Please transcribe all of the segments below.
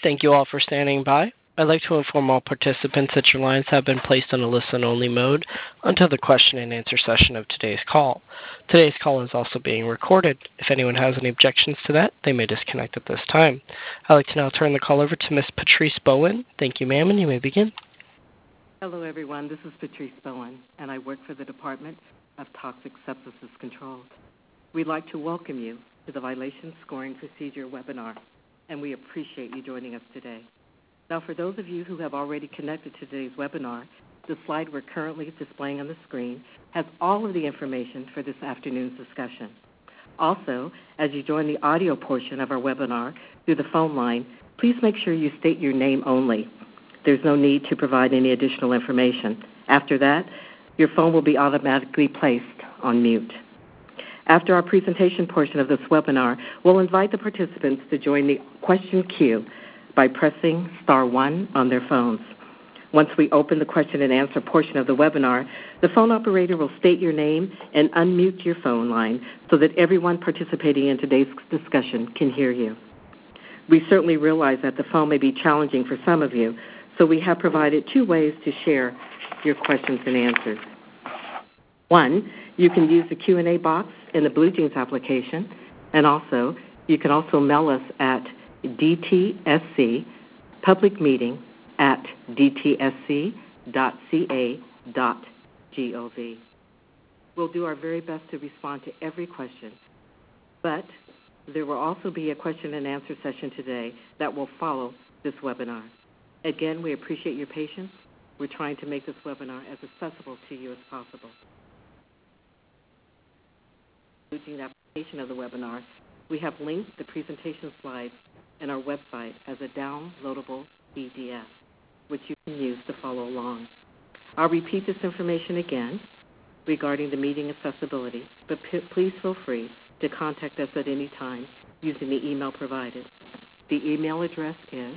Thank you all for standing by. I'd like to inform all participants that your lines have been placed on a listen-only mode until the question and answer session of today's call. Today's call is also being recorded. If anyone has any objections to that, they may disconnect at this time. I'd like to now turn the call over to Ms. Patrice Bowen. Thank you, ma'am, and you may begin. Hello, everyone. This is Patrice Bowen, and I work for the Department of Toxic Substances Control. We'd like to welcome you to the Violation Scoring Procedure webinar, and we appreciate you joining us today. Now, for those of you who have already connected to today's webinar, the slide we're currently displaying on the screen has all of the information for this afternoon's discussion. Also, as you join the audio portion of our webinar through the phone line, please make sure you state your name only. There's no need to provide any additional information. After that, your phone will be automatically placed on mute. After our presentation portion of this webinar, we'll invite the participants to join the question queue by pressing *1 on their phones. Once we open the question and answer portion of the webinar, the phone operator will state your name and unmute your phone line so that everyone participating in today's discussion can hear you. We certainly realize that the phone may be challenging for some of you, so we have provided two ways to share your questions and answers. One, you can use the Q&A box in the BlueJeans application, and also you can also mail us at DTSC public meeting at dtsc.ca.gov. We'll do our very best to respond to every question, but there will also be a question and answer session today that will follow this webinar. Again, we appreciate your patience. We're trying to make this webinar as accessible to you as possible. The application of the webinar, we have linked the presentation slides in our website as a downloadable PDF, which you can use to follow along. I'll repeat this information again regarding the meeting accessibility, but please feel free to contact us at any time using the email provided. The email address is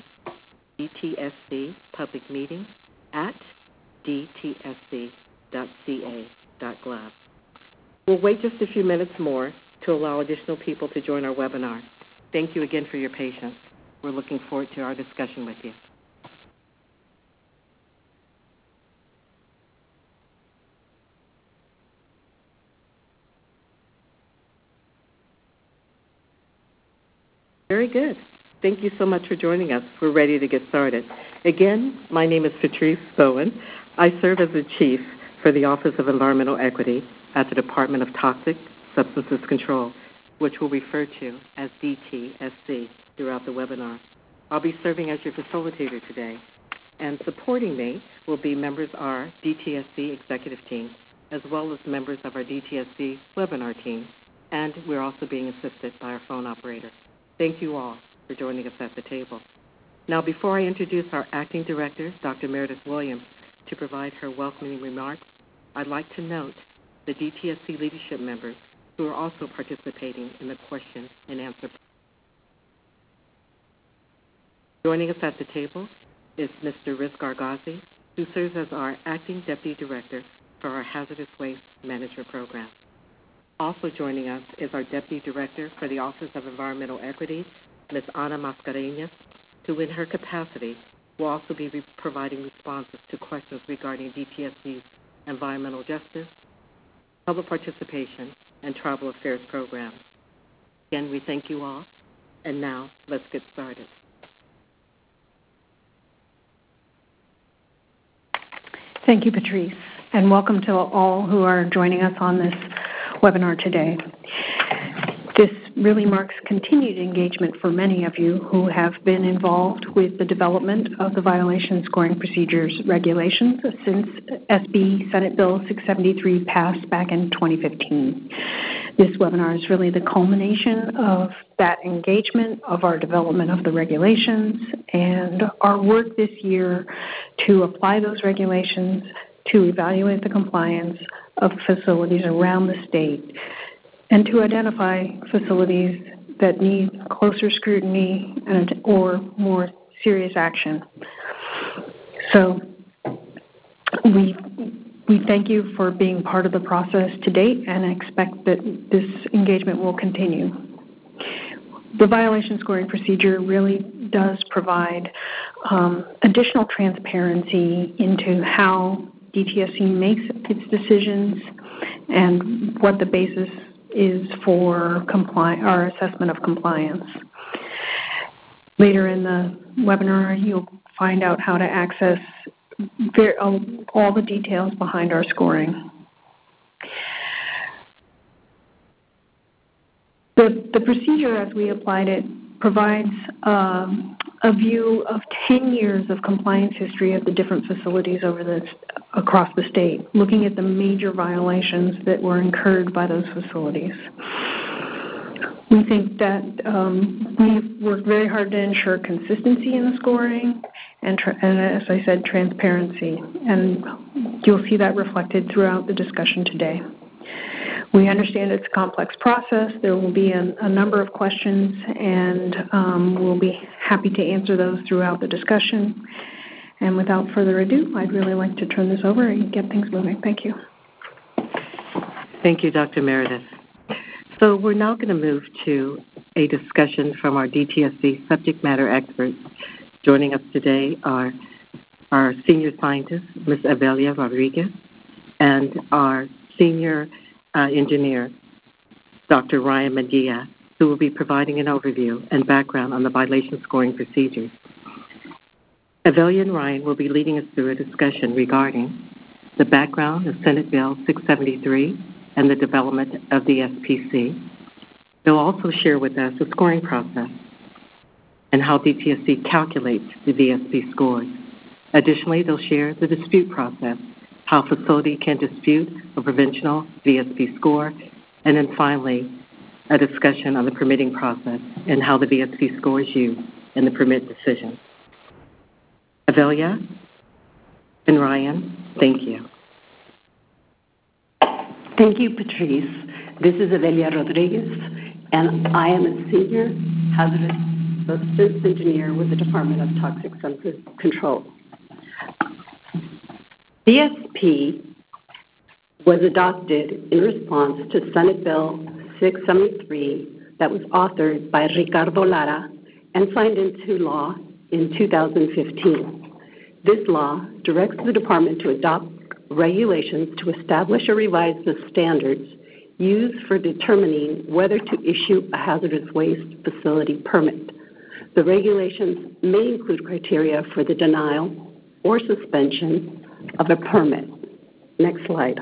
dtscpublicmeeting@dtsc.ca.gov. We'll wait just a few minutes more to allow additional people to join our webinar. Thank you again for your patience. We're looking forward to our discussion with you. Very good. Thank you so much for joining us. We're ready to get started. Again, my name is Patrice Bowen. I serve as the Chief for the Office of Environmental Equity at the Department of Toxic Substances Control, which we'll refer to as DTSC throughout the webinar. I'll be serving as your facilitator today, and supporting me will be members of our DTSC executive team, as well as members of our DTSC webinar team, and we're also being assisted by our phone operator. Thank you all for joining us at the table. Now, before I introduce our Acting Director, Dr. Meredith Williams, to provide her welcoming remarks, I'd like to note the DTSC leadership members who are also participating in the question and answer. Joining us at the table is Mr. Rizk Arghazi, who serves as our Acting Deputy Director for our Hazardous Waste Management Program. Also joining us is our Deputy Director for the Office of Environmental Equity, Ms. Ana Mascarenhas, who in her capacity will also be providing responses to questions regarding DTSC's environmental justice, public participation, and tribal affairs programs. Again, we thank you all, and now let's get started. Thank you, Patrice, and welcome to all who are joining us on this webinar today. This really marks continued engagement for many of you who have been involved with the development of the Violation Scoring Procedures regulations since SB Senate Bill 673 passed back in 2015. This webinar is really the culmination of that engagement, of our development of the regulations, and our work this year to apply those regulations to evaluate the compliance of facilities around the state and to identify facilities that need closer scrutiny or more serious action. So we thank you for being part of the process to date and expect that this engagement will continue. The violation scoring procedure really does provide additional transparency into how DTSC makes its decisions and what the basis is for our assessment of compliance. Later in the webinar, you'll find out how to access all the details behind our scoring. The procedure, as we applied it, provides a view of 10 years of compliance history of the different facilities across the state, looking at the major violations that were incurred by those facilities. We think that we've worked very hard to ensure consistency in the scoring and as I said, transparency. And you'll see that reflected throughout the discussion today. We understand it's a complex process. There will be a number of questions, and we'll be happy to answer those throughout the discussion. And without further ado, I'd really like to turn this over and get things moving. Thank you. Thank you, Dr. Meredith. So we're now going to move to a discussion from our DTSC subject matter experts. Joining us today are our senior scientist, Ms. Avelia Rodriguez, and our senior engineer, Dr. Ryan Medea, who will be providing an overview and background on the violation scoring procedures. Avelia and Ryan will be leading us through a discussion regarding the background of Senate Bill 673 and the development of the SPC. They'll also share with us the scoring process and how DTSC calculates the VSP scores. Additionally, they'll share the dispute process, how a facility can dispute a provincial VSP score, and then finally, a discussion on the permitting process and how the VSP score is used in the permit decision. Avelia and Ryan, thank you. Thank you, Patrice. This is Avelia Rodriguez, and I am a senior hazardous substance engineer with the Department of Toxic Substance Control. VSP was adopted in response to Senate Bill 673 that was authored by Ricardo Lara and signed into law in 2015. This law directs the department to adopt regulations to establish or revise the standards used for determining whether to issue a hazardous waste facility permit. The regulations may include criteria for the denial or suspension of a permit. Next slide.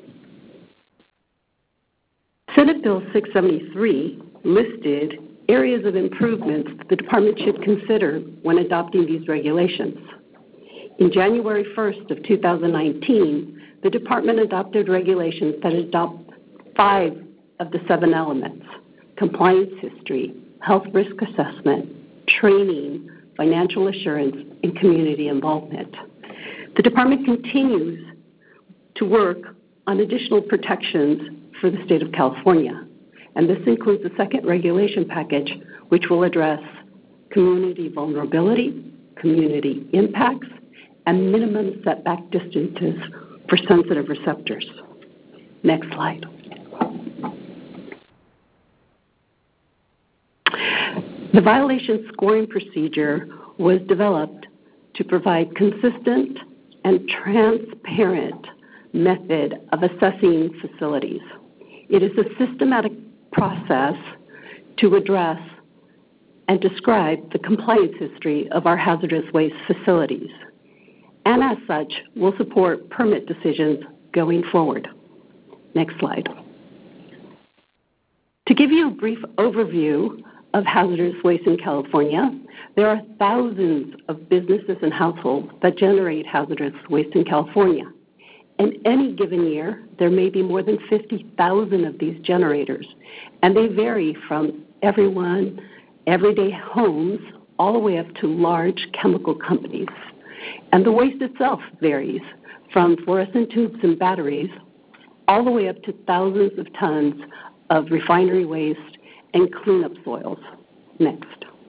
Senate Bill 673 listed areas of improvements the department should consider when adopting these regulations. In January 1st of 2019, the department adopted regulations that adopt 5 of the 7 elements: compliance history, health risk assessment, training, financial assurance, and community involvement. The department continues to work on additional protections for the state of California, and this includes a second regulation package which will address community vulnerability, community impacts, and minimum setback distances for sensitive receptors. Next slide. The violation scoring procedure was developed to provide consistent and transparent method of assessing facilities. It is a systematic process to address and describe the compliance history of our hazardous waste facilities, and as such, will support permit decisions going forward. Next slide. To give you a brief overview of hazardous waste in California, there are thousands of businesses and households that generate hazardous waste in California. In any given year, there may be more than 50,000 of these generators, and they vary from everyday homes, all the way up to large chemical companies. And the waste itself varies from fluorescent tubes and batteries all the way up to thousands of tons of refinery waste and cleanup soils. Next.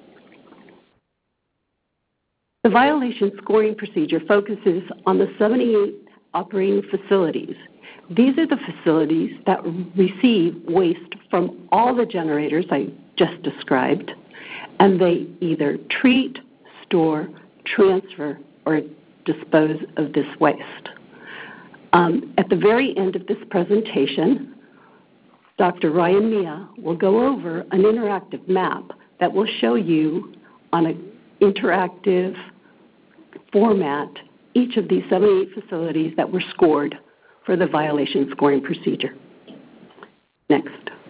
The violation scoring procedure focuses on the 78 operating facilities. These are the facilities that receive waste from all the generators I just described, and they either treat, store, transfer, or dispose of this waste. At the very end of this presentation, Dr. Ryan Mia will go over an interactive map that will show you on an interactive format each of these 78 facilities that were scored for the violation scoring procedure. Next.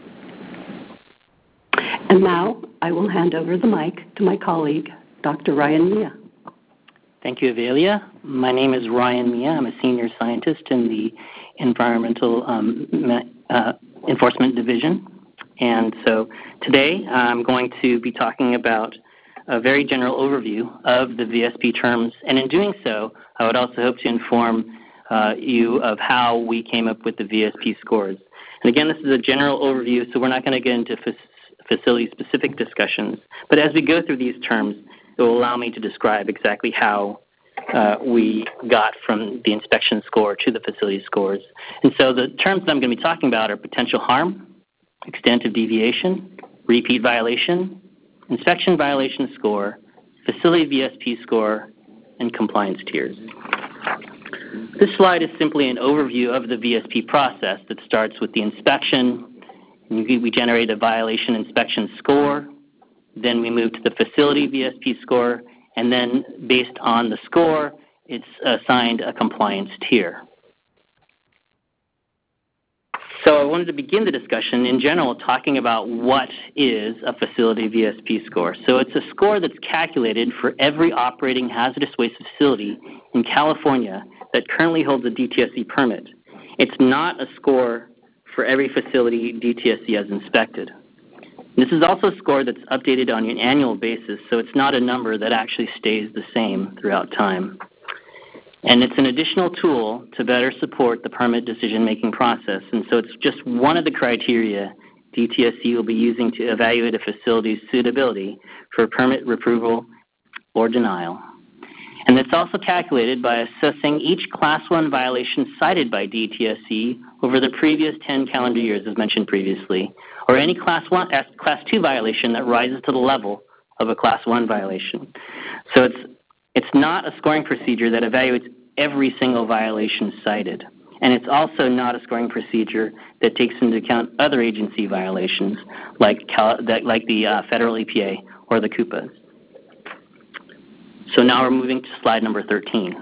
And now I will hand over the mic to my colleague, Dr. Ryan Mia. Thank you, Avelia. My name is Ryan Mia. I'm a senior scientist in the Environmental Enforcement Division. And so today I'm going to be talking about a very general overview of the VSP terms. And in doing so, I would also hope to inform you of how we came up with the VSP scores. And again, this is a general overview, so we're not going to get into facility-specific discussions. But as we go through these terms, it will allow me to describe exactly how we got from the inspection score to the facility scores. And so the terms that I'm going to be talking about are potential harm, extent of deviation, repeat violation, inspection violation score, facility VSP score, and compliance tiers. This slide is simply an overview of the VSP process that starts with the inspection. We generate a violation inspection score. Then we move to the facility VSP score, and then based on the score, it's assigned a compliance tier. So I wanted to begin the discussion in general talking about what is a facility VSP score. So it's a score that's calculated for every operating hazardous waste facility in California that currently holds a DTSC permit. It's not a score for every facility DTSC has inspected. This is also a score that's updated on an annual basis, so it's not a number that actually stays the same throughout time. And it's an additional tool to better support the permit decision-making process. And so it's just one of the criteria DTSC will be using to evaluate a facility's suitability for permit approval or denial. And it's also calculated by assessing each Class 1 violation cited by DTSC over the previous 10 calendar years, as mentioned previously, or any Class 2 violation that rises to the level of a Class 1 violation. So it's not a scoring procedure that evaluates every single violation cited. And it's also not a scoring procedure that takes into account other agency violations like the federal EPA or the CUPAs. So now we're moving to slide number 13.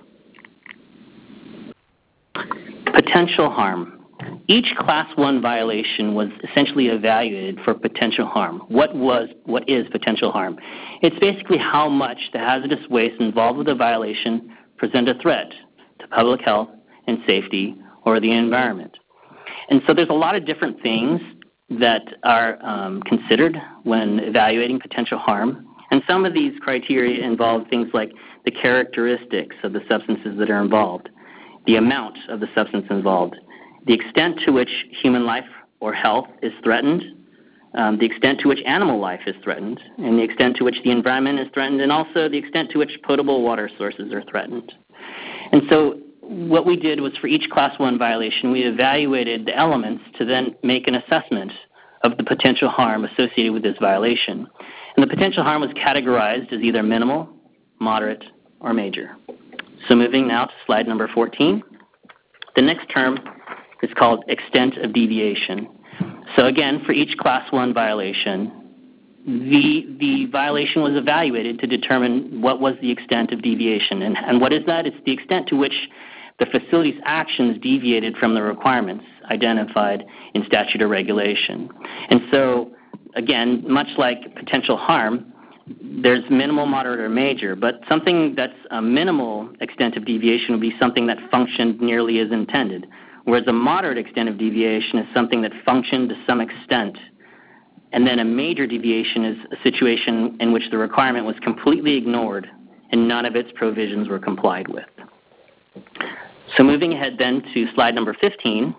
Potential harm. Each Class 1 violation was essentially evaluated for potential harm. What is potential harm? It's basically how much the hazardous waste involved with the violation present a threat to public health and safety or the environment. And so there's a lot of different things that are considered when evaluating potential harm. And some of these criteria involve things like the characteristics of the substances that are involved, the amount of the substance involved, the extent to which human life or health is threatened, the extent to which animal life is threatened, and the extent to which the environment is threatened, and also the extent to which potable water sources are threatened. And so what we did was for each Class 1 violation, we evaluated the elements to then make an assessment of the potential harm associated with this violation. And the potential harm was categorized as either minimal, moderate, or major. So moving now to slide number 14. The next term is called extent of deviation. So again, for each Class 1 violation, the violation was evaluated to determine what was the extent of deviation. And what is that? It's the extent to which the facility's actions deviated from the requirements identified in statute or regulation. And so, again, much like potential harm, there's minimal, moderate, or major, but something that's a minimal extent of deviation would be something that functioned nearly as intended, whereas a moderate extent of deviation is something that functioned to some extent. And then a major deviation is a situation in which the requirement was completely ignored and none of its provisions were complied with. So moving ahead then to slide number 15,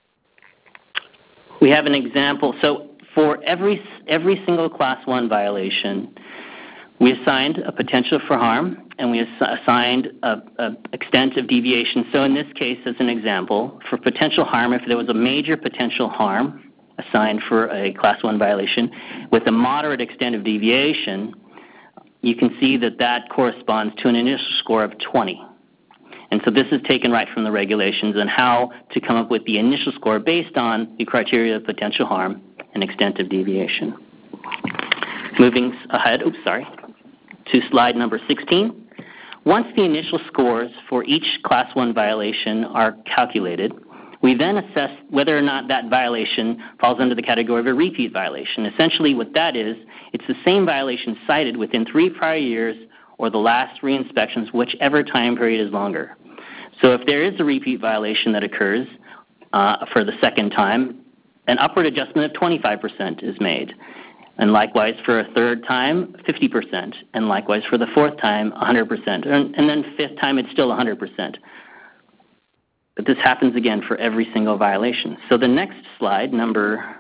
we have an example. So for every single Class 1 violation, we assigned a potential for harm, and we assigned an extent of deviation. So in this case, as an example, for potential harm, if there was a major potential harm, assigned for a Class 1 violation with a moderate extent of deviation, you can see that that corresponds to an initial score of 20. And so this is taken right from the regulations on how to come up with the initial score based on the criteria of potential harm and extent of deviation. Moving ahead, to slide number 16. Once the initial scores for each Class 1 violation are calculated, we then assess whether or not that violation falls under the category of a repeat violation. Essentially what that is, it's the same violation cited within 3 prior years or the last 3 inspections, whichever time period is longer. So if there is a repeat violation that occurs for the second time, an upward adjustment of 25% is made. And likewise for a third time, 50%. And likewise for the fourth time, 100%. And then fifth time, it's still 100%. But this happens again for every single violation. So the next slide, number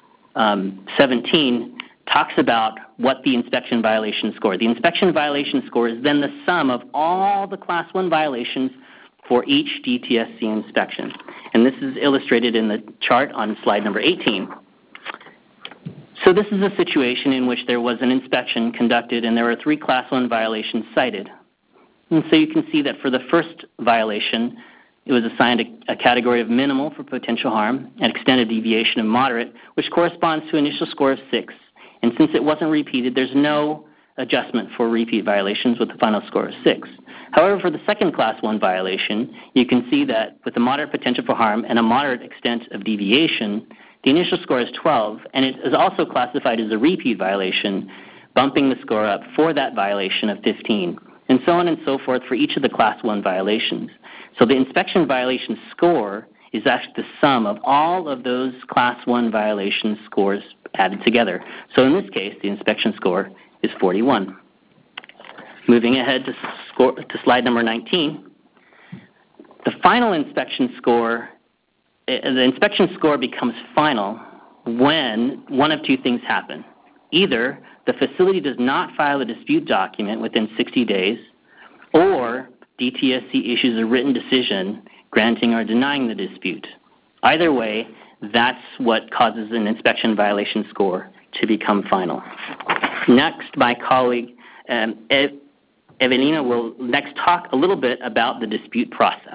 17, talks about what the inspection violation score. The inspection violation score is then the sum of all the Class 1 violations for each DTSC inspection. And this is illustrated in the chart on slide number 18. So this is a situation in which there was an inspection conducted and there were 3 Class 1 violations cited. And so you can see that for the first violation, it was assigned a category of minimal for potential harm and extended deviation of moderate, which corresponds to an initial score of 6. And since it wasn't repeated, there's no adjustment for repeat violations with a final score of 6. However, for the second Class 1 violation, you can see that with a moderate potential for harm and a moderate extent of deviation, the initial score is 12, and it is also classified as a repeat violation, bumping the score up for that violation of 15, and so on and so forth for each of the Class 1 violations. So the inspection violation score is actually the sum of all of those Class 1 violation scores added together. So in this case, the inspection score is 41. Moving ahead to slide number 19, the final inspection score, the inspection score becomes final when one of 2 things happen. Either the facility does not file a dispute document within 60 days, or DTSC issues a written decision granting or denying the dispute. Either way, that's what causes an inspection violation score to become final. Next, my colleague Evelina will next talk a little bit about the dispute process.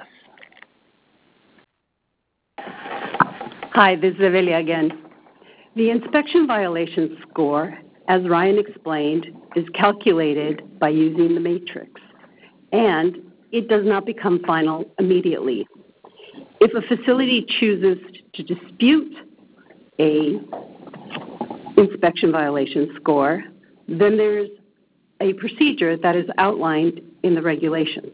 Hi, this is Evelia again. The inspection violation score, as Ryan explained, is calculated by using the matrix, and it does not become final immediately. If a facility chooses to dispute a inspection violation score, then there's a procedure that is outlined in the regulations.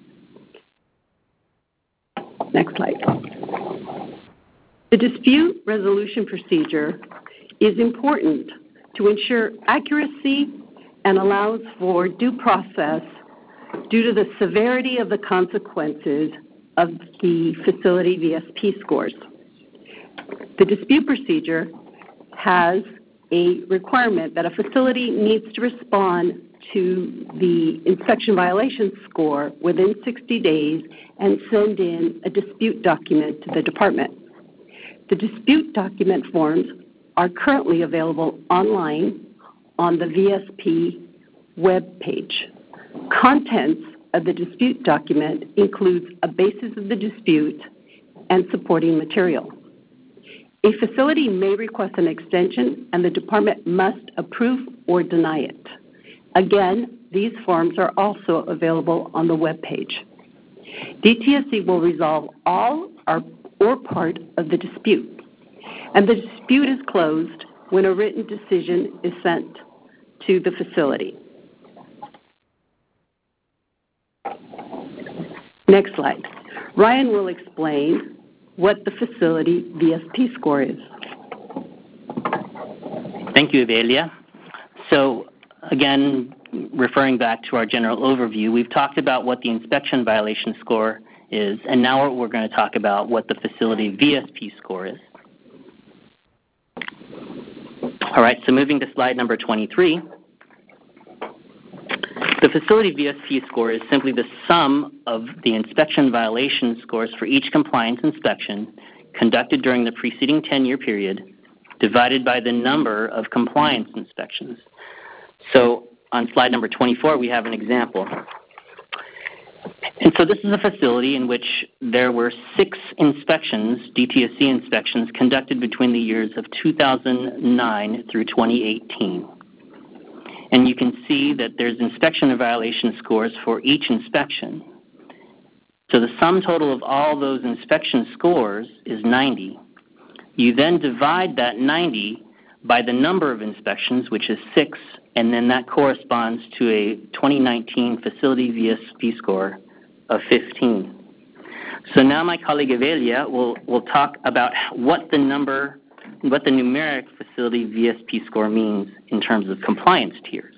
Next slide. The dispute resolution procedure is important to ensure accuracy and allows for due process due to the severity of the consequences of the facility VSP scores. The dispute procedure has a requirement that a facility needs to respond to the inspection violation score within 60 days and send in a dispute document to the department. The dispute document forms are currently available online on the VSP web page. Contents of the dispute document includes a basis of the dispute and supporting material. A facility may request an extension, and the department must approve or deny it. Again, these forms are also available on the web page. DTSC will resolve all or part of the dispute, and the dispute is closed when a written decision is sent to the facility. Next slide. Ryan will explain what the facility VSP score is. Thank you, Evelia. So, again, referring back to our general overview, we've talked about what the inspection violation score is, and now we're going to talk about what the facility VSP score is. All right, so moving to slide number 23. The facility VSP score is simply the sum of the inspection violation scores for each compliance inspection conducted during the preceding 10-year period divided by the number of compliance inspections. So on slide number 24, we have an example. And so this is a facility in which there were 6 inspections, DTSC inspections, conducted between the years of 2009 through 2018. And you can see that there's inspection and violation scores for each inspection. So the sum total of all those inspection scores is 90. You then divide that 90 by the number of inspections, which is 6, and then that corresponds to a 2019 facility VSP score of 15. So now my colleague Evelia will talk about what the numeric facility VSP score means in terms of compliance tiers.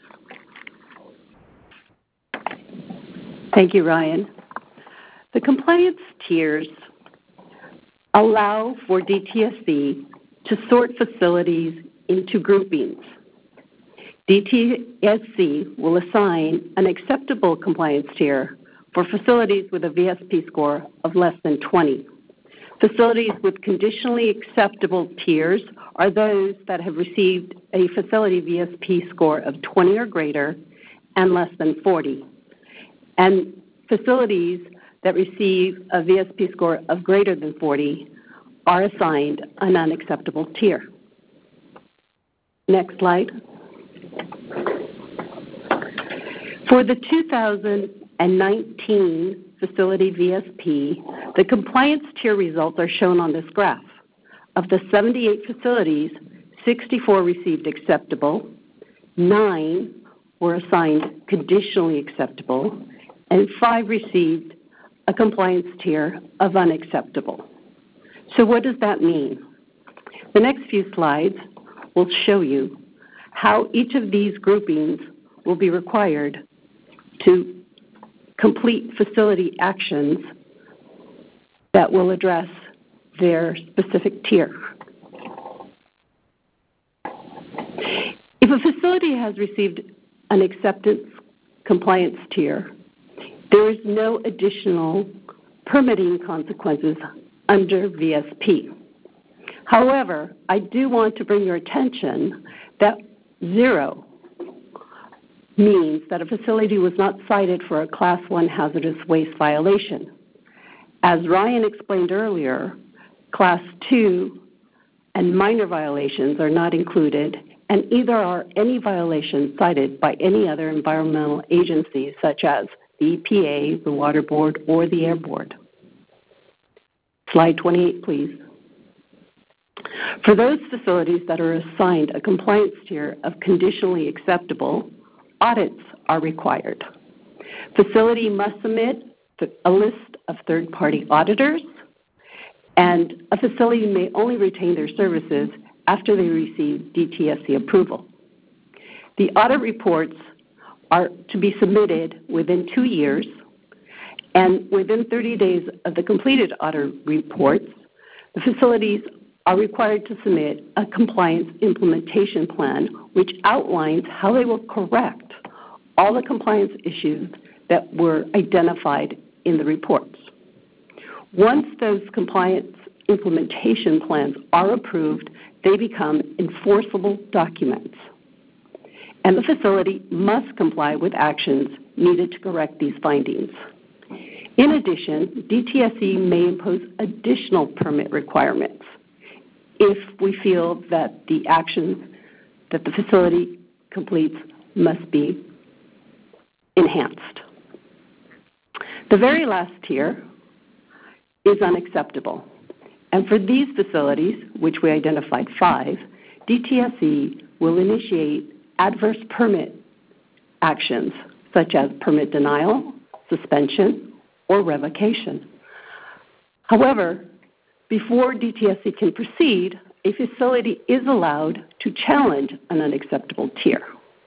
Thank you, Ryan. The compliance tiers allow for DTSC to sort facilities into groupings. DTSC will assign an acceptable compliance tier for facilities with a VSP score of less than 20. Facilities with conditionally acceptable tiers are those that have received a facility VSP score of 20 or greater and less than 40. And facilities that receive a VSP score of greater than 40 are assigned an unacceptable tier. Next slide. For the 2019 facility VSP, the compliance tier results are shown on this graph. Of the 78 facilities, 64 received acceptable, 9 were assigned conditionally acceptable, and 5 received a compliance tier of unacceptable. So what does that mean? The next few slides will show you how each of these groupings will be required to complete facility actions that will address their specific tier. If a facility has received an acceptance compliance tier, there is no additional permitting consequences under VSP. However, I do want to bring your attention that 0 means that a facility was not cited for a Class 1 hazardous waste violation. As Ryan explained earlier, Class 2 and minor violations are not included, and either are any violations cited by any other environmental agencies such as the EPA, the Water Board, or the Air Board. Slide 28, please. For those facilities that are assigned a compliance tier of conditionally acceptable, audits are required. Facility must submit a list of third-party auditors, and a facility may only retain their services after they receive DTSC approval. The audit reports are to be submitted within 2 years, and within 30 days of the completed audit reports, the facilities are required to submit a compliance implementation plan which outlines how they will correct all the compliance issues that were identified in the reports. Once those compliance implementation plans are approved, they become enforceable documents, and the facility must comply with actions needed to correct these findings. In addition, DTSC may impose additional permit requirements if we feel that the actions that the facility completes must be enhanced. The very last tier is unacceptable. And for these facilities, which we identified 5, DTSC will initiate adverse permit actions such as permit denial, suspension, or revocation. However, before DTSC can proceed, a facility is allowed to challenge an unacceptable tier.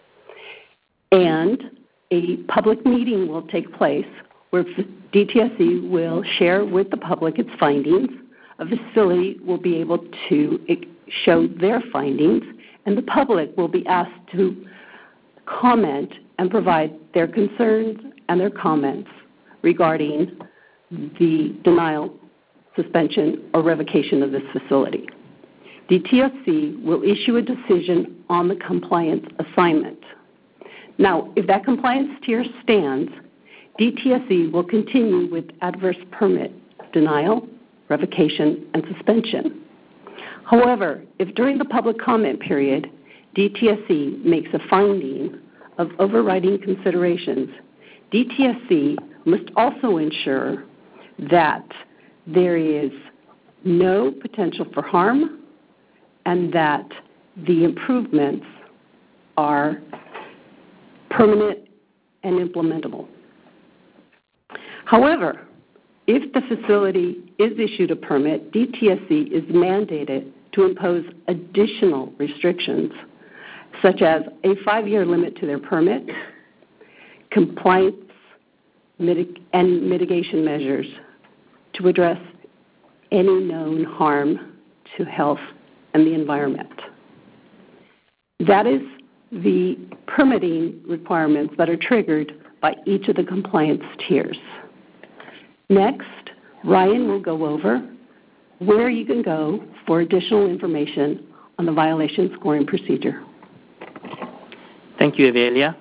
And a public meeting will take place where DTSC will share with the public its findings. A facility will be able to show their findings, and the public will be asked to comment and provide their concerns and their comments regarding the denial, suspension, or revocation of this facility. DTSC will issue a decision on the compliance assignment. Now, if that compliance tier stands, DTSC will continue with adverse permit denial, revocation, and suspension. However, if during the public comment period, DTSC makes a finding of overriding considerations, DTSC must also ensure that there is no potential for harm and that the improvements are permanent and implementable. However, if the facility is issued a permit, DTSC is mandated to impose additional restrictions, such as a 5-year limit to their permit, compliance and mitigation measures to address any known harm to health and the environment. That is the permitting requirements that are triggered by each of the compliance tiers. Next, Ryan will go over where you can go for additional information on the violation scoring procedure. Thank you, Avelia.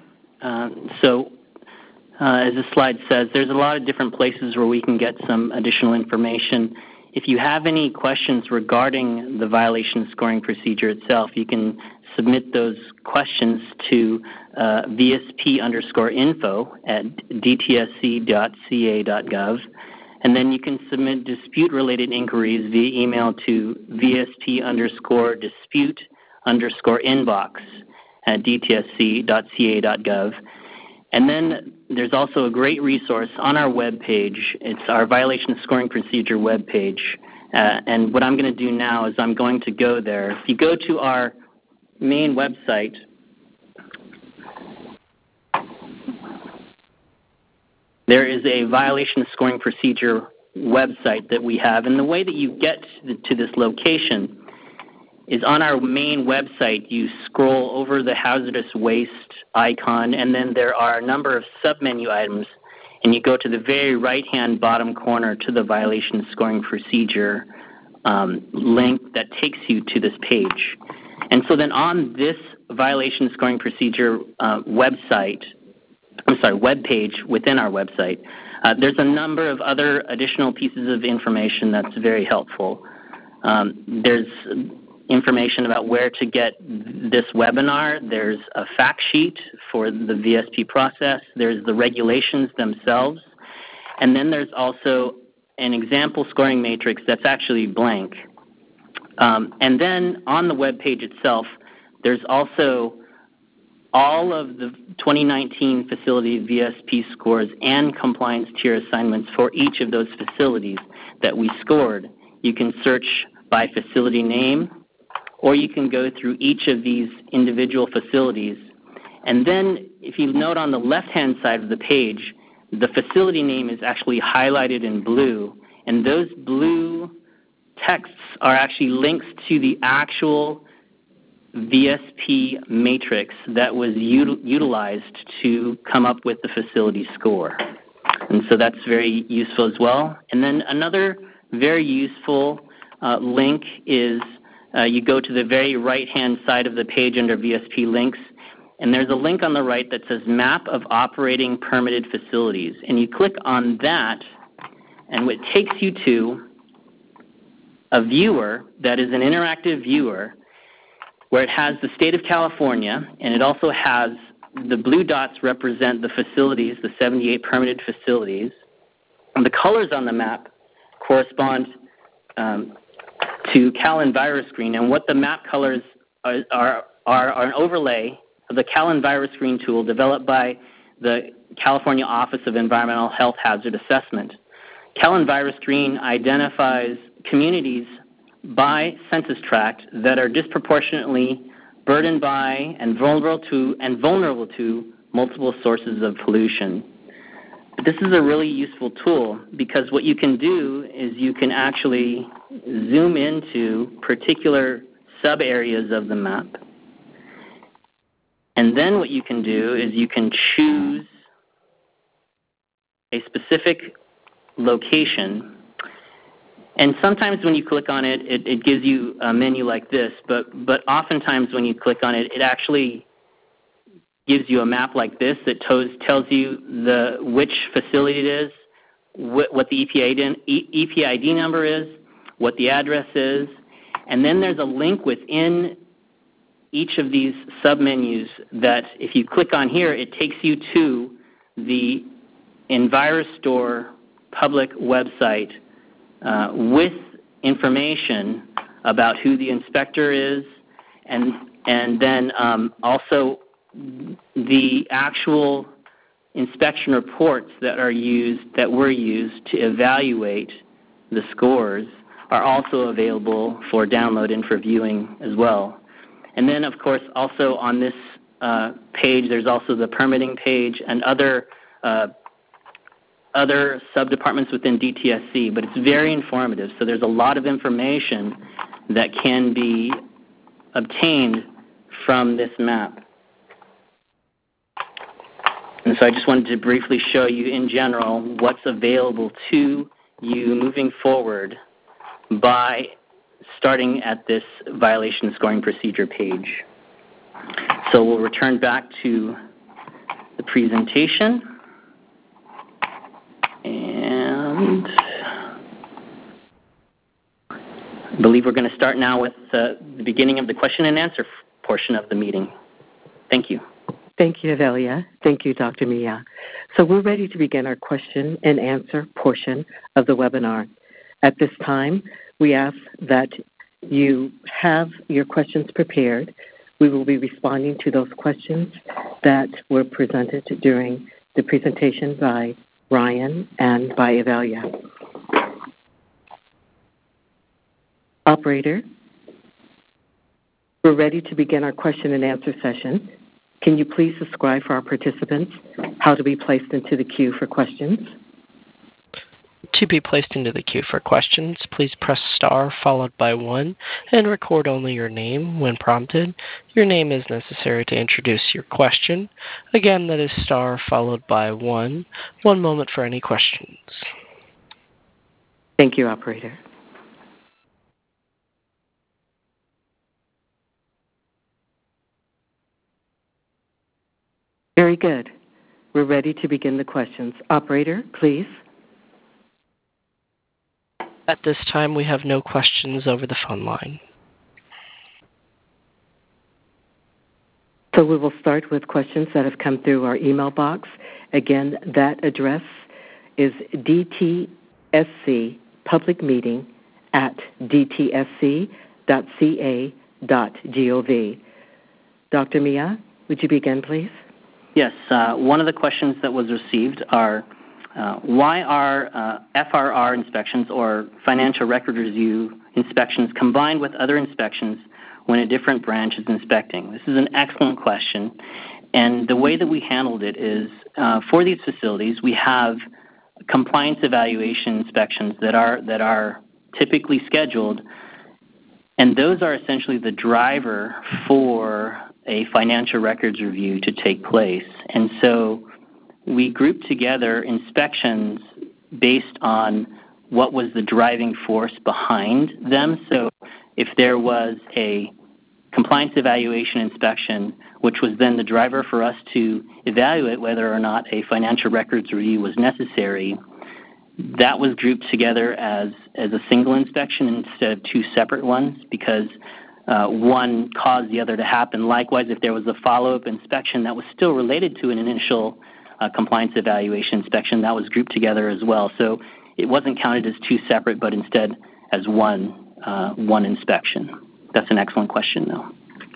As the slide says, there's a lot of different places where we can get some additional information. If you have any questions regarding the violation scoring procedure itself, you can submit those questions to VSP_info at dtsc.ca.gov. And then you can submit dispute-related inquiries via email to VSP_dispute_inbox at dtsc.ca.gov. And then there's also a great resource on our webpage. It's our violation scoring procedure webpage. And what I'm going to do now is I'm going to go there. If you go to our main website, there is a violation scoring procedure website that we have. And the way that you get to this location is on our main website. You scroll over the hazardous waste icon, and then there are a number of submenu items, and you go to the very right-hand bottom corner to the violation scoring procedure link that takes you to this page. And so then on this violation scoring procedure webpage within our website, there's a number of other additional pieces of information that's very helpful. There's information about where to get this webinar. There's a fact sheet for the VSP process. There's the regulations themselves. And then there's also an example scoring matrix that's actually blank. And then on the web page itself, there's also all of the 2019 facility VSP scores and compliance tier assignments for each of those facilities that we scored. You can search by facility name, or you can go through each of these individual facilities. And then if you note on the left-hand side of the page, the facility name is actually highlighted in blue, and those blue texts are actually links to the actual VSP matrix that was utilized to come up with the facility score. And so that's very useful as well. And then another very useful link is you go to the very right-hand side of the page under VSP links, and there's a link on the right that says Map of Operating Permitted Facilities. And you click on that, and it takes you to a viewer that is an interactive viewer where it has the state of California, and it also has the blue dots represent the facilities, the 78 permitted facilities. And the colors on the map correspond to Cal EnviroScreen, and what the map colors are an overlay of the Cal EnviroScreen tool developed by the California Office of Environmental Health Hazard Assessment. Cal EnviroScreen identifies communities by census tract that are disproportionately burdened by and vulnerable to multiple sources of pollution. But this is a really useful tool because what you can do is you can actually zoom into particular sub-areas of the map. And then what you can do is you can choose a specific location, And sometimes when you click on it, it gives you a menu like this, but oftentimes when you click on it, it actually gives you a map like this that tells you which facility it is, what the EPA ID number is, what the address is, and then there's a link within each of these submenus that if you click on here, it takes you to the EnviroStore public website with information about who the inspector is, and then also the actual inspection reports that were used to evaluate the scores are also available for download and for viewing as well. And then, of course, also on this page, there's also the permitting page and other sub-departments within DTSC, but it's very informative. So there's a lot of information that can be obtained from this map. And so I just wanted to briefly show you in general what's available to you moving forward by starting at this violation scoring procedure page. So we'll return back to the presentation. And I believe we're going to start now with the beginning of the question and answer portion of the meeting. Thank you. Thank you, Avelia. Thank you, Dr. Mia. So we're ready to begin our question and answer portion of the webinar. At this time, we ask that you have your questions prepared. We will be responding to those questions that were presented during the presentation by Ryan and by Avelia. Operator, we're ready to begin our question and answer session. Can you please describe for our participants how to be placed into the queue for questions? To be placed into the queue for questions, please press star followed by 1 and record only your name when prompted. Your name is necessary to introduce your question. Again, that is star followed by 1. One moment for any questions. Thank you, Operator. Very good. We're ready to begin the questions. Operator, please. At this time, we have no questions over the phone line. So we will start with questions that have come through our email box. Again, that address is dtsc.publicmeeting@dtsc.ca.gov. Dr. Mia, would you begin, please? Yes. One of the questions that was received are, why are FRR inspections or financial record review inspections combined with other inspections when a different branch is inspecting? This is an excellent question. And the way that we handled it is, for these facilities, we have compliance evaluation inspections that are typically scheduled, and those are essentially the driver for a financial records review to take place. And so we grouped together inspections based on what was the driving force behind them. So if there was a compliance evaluation inspection, which was then the driver for us to evaluate whether or not a financial records review was necessary, that was grouped together as a single inspection instead of two separate ones, because one caused the other to happen. Likewise, if there was a follow-up inspection that was still related to an initial compliance evaluation inspection, that was grouped together as well. So it wasn't counted as two separate, but instead as one inspection. That's an excellent question, though.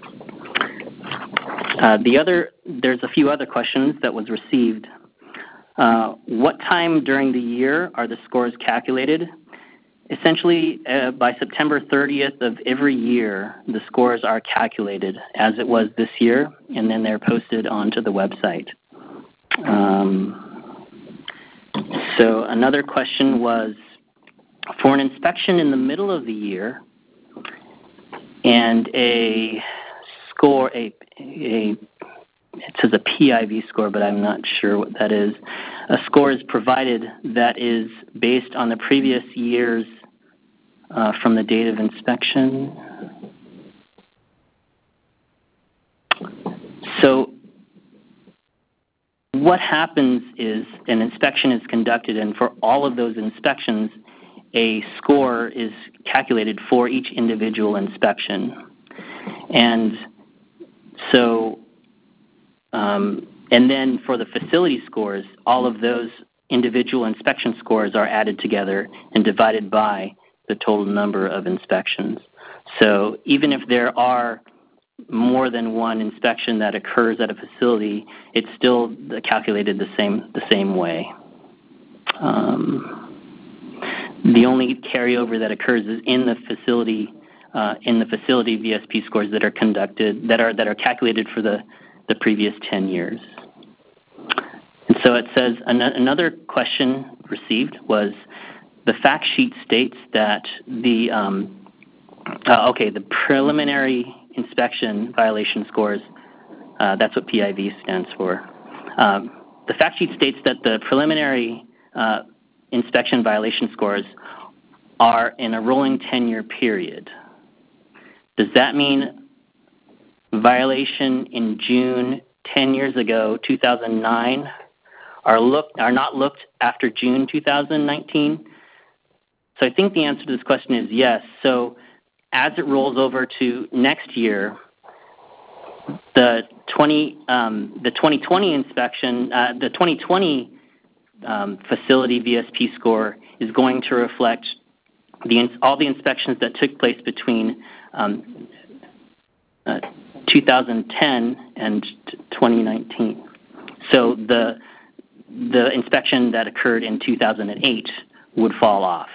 There's a few other questions that was received. What time during the year are the scores calculated? Essentially, by September 30th of every year, the scores are calculated as it was this year, and then they're posted onto the website. So another question was, for an inspection in the middle of the year and a score, it says a PIV score, but I'm not sure what that is. A score is provided that is based on the previous year's from the date of inspection. So what happens is an inspection is conducted, and for all of those inspections, a score is calculated for each individual inspection. And so, and then for the facility scores, all of those individual inspection scores are added together and divided by the total number of inspections. So even if there are more than one inspection that occurs at a facility, it's still calculated the same way. The only carryover that occurs is in the facility VSP scores that are conducted that are calculated for the previous 10 years. And so it says another question received was the fact sheet states that the preliminary inspection violation scores, that's what PIV stands for. The fact sheet states that the preliminary inspection violation scores are in a rolling 10-year period. Does that mean violation in June 10 years ago, 2009, are not looked after June 2019? So I think the answer to this question is yes. So as it rolls over to next year, the 2020 inspection, the 2020 facility VSP score is going to reflect all the inspections that took place between 2010 and 2019. So the inspection that occurred in 2008 would fall off.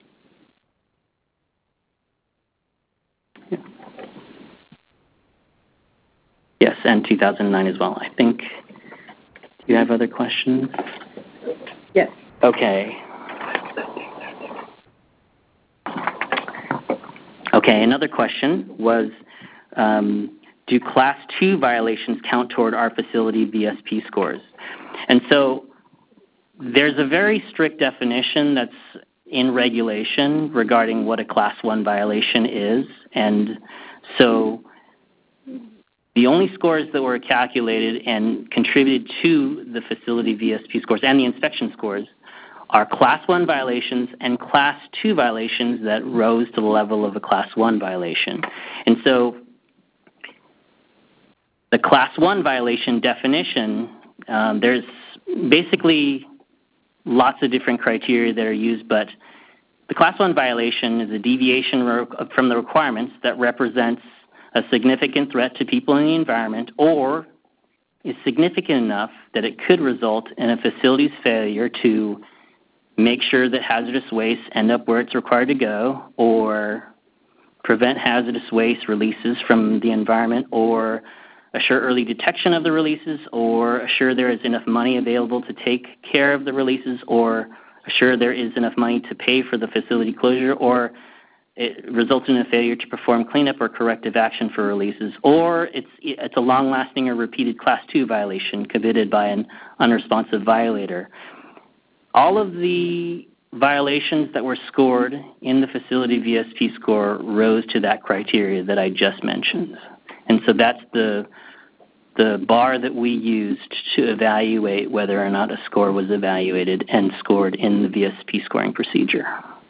Yes, and 2009 as well, I think. Do you have other questions? Yes. Okay. Okay, another question was, do Class 2 violations count toward our facility VSP scores? And so there's a very strict definition that's in regulation regarding what a Class 1 violation is. And so the only scores that were calculated and contributed to the facility VSP scores and the inspection scores are Class 1 violations and Class 2 violations that rose to the level of a Class 1 violation. And so the Class 1 violation definition, there's basically lots of different criteria that are used, but the Class 1 violation is a deviation from the requirements that represents a significant threat to people in the environment or is significant enough that it could result in a facility's failure to make sure that hazardous waste end up where it's required to go, or prevent hazardous waste releases from the environment, or assure early detection of the releases, or assure there is enough money available to take care of the releases, or assure there is enough money to pay for the facility closure, or it results in a failure to perform cleanup or corrective action for releases, or it's a long-lasting or repeated Class 2 violation committed by an unresponsive violator. All of the violations that were scored in the facility VSP score rose to that criteria that I just mentioned. And so that's the bar that we used to evaluate whether or not a score was evaluated and scored in the VSP scoring procedure.